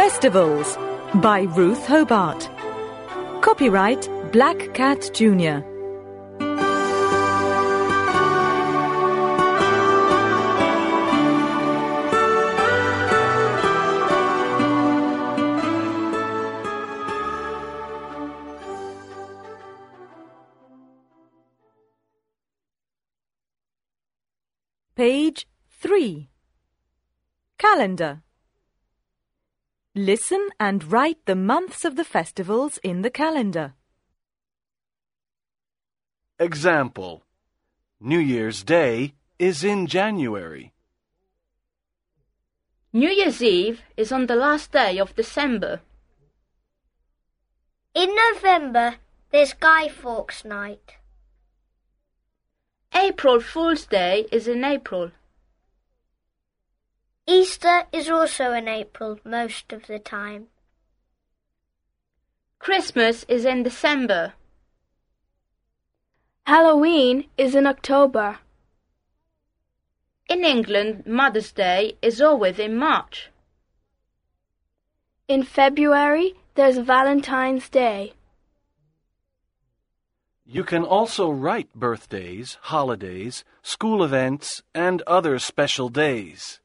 Festivals by Ruth Hobart. Copyright Black Cat Jr. Page 3. Calendar. Listen and write the months of the festivals in the calendar. Example: New Year's Day is in January. New Year's Eve is on the last day of December. In November, there's Guy Fawkes Night. April Fool's Day is in April. Easter is also in April most of the time. Christmas is in December. Halloween is in October. In England, Mother's Day is always in March. In February, there's Valentine's Day. You can also write birthdays, holidays, school events, and other special days.